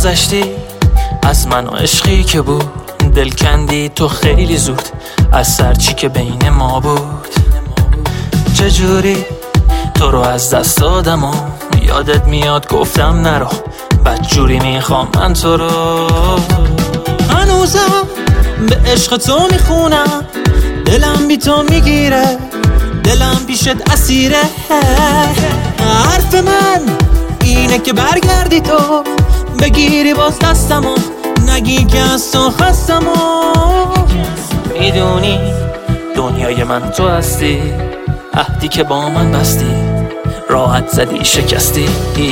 گذشتی از من و عشقی که بود، دل کندی تو خیلی زود از سرچی که بین ما بود. چجوری تو رو از دست دادم و یادت میاد گفتم نرو، بدجوری میخوام من تو رو. هنوزم به عشق تو میخونم، دلم بی تو میگیره، دلم پیشت اسیره. حرف من اینه که برگردی تو، بگیری باز دستمو، نگی که از تو خستمو. میدونی دنیای من تو هستی، عهدی که با من بستی راحت زدی شکستی.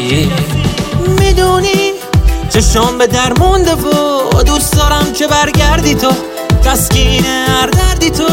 میدونی چشم به در مونده و دوست دارم که برگردی تو، تسکین هر دردی تو.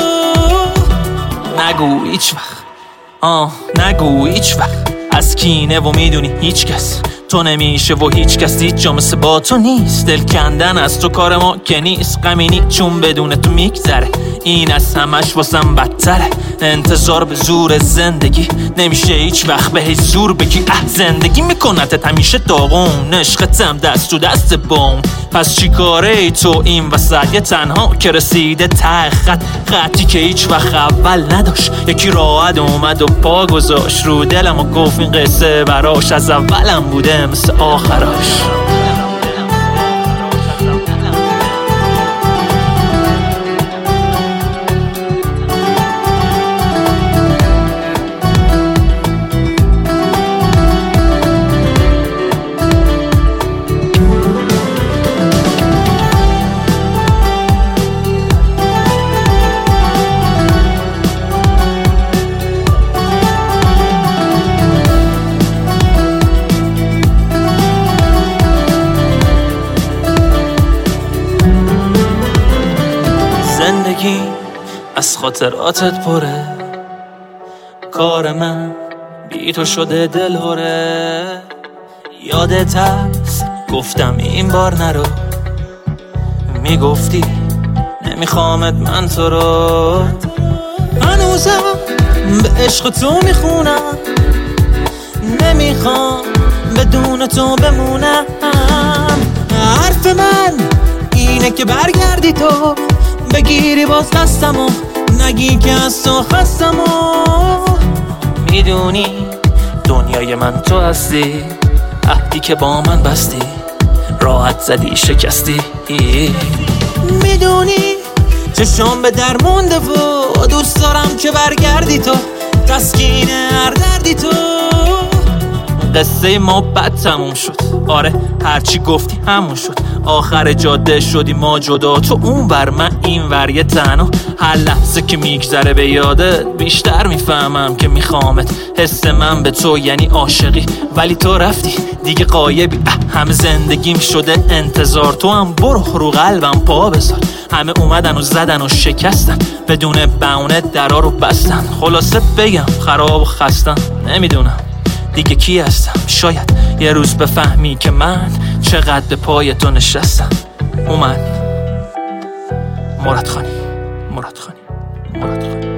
نگو هیچ وقت، نگو هیچ وقت از کینه و میدونی هیچ کس تو نمیشه و هیچ کس هیچ جا مثل با تو نیست. دل کندن از تو کار ما که نیست، غمینی چون بدون تو میگذره، این از همش واسم بدتره. انتظار به زور زندگی نمیشه هیچ وقت به هیچ زور بگی زندگی میکنتت همیشه داغون، عشقتم دست تو دست بام. پس چی کاره ای تو این وسط یه تنها که رسیده ته خط، خطی که هیچ وقت اول نداشت، یکی راحت اومد و پا گذاشت رو دلم و گفت این قصه براش از اولم بوده مثل آخراش. زندگی از خاطراتت پره، کار من بی تو شده دلهوره. یادت هست گفتم این بار نرو، میگفتی نمیخوامت من تو رو. هنوزم به عشق تو میخونم، نمیخوام بدون تو بمونم. حرف من اینه که برگردی تو، بگیری باز دستمو، نگی که از تو خستمو. میدونی دنیای من تو هستی، عهدی که با من بستی راحت زدی شکستی. میدونی چشم به در مونده و دوست دارم که برگردی تو، تسکین هر دردی تو. قصه ما بد تموم شد، آره هرچی گفتی همون شد، آخر جاده شدی ما جدا، تو اون ور من این ور یه تنها. هر لحظه که میگذره به یادت بیشتر میفهمم که میخوامت. حس من به تو یعنی عاشقی، ولی تو رفتی دیگه غایبی. همه زندگیم شده انتظار، تو هم برو رو قلبم پا بذار. همه اومدن و زدن و شکستن، بدون بهونه درا رو بستن. خلاصه بگم خراب و خستم، نمیدونم دیگه کی هستم. شاید یه روز بفهمی که من چقدر به پای تو نشستم. اومد مراد خانی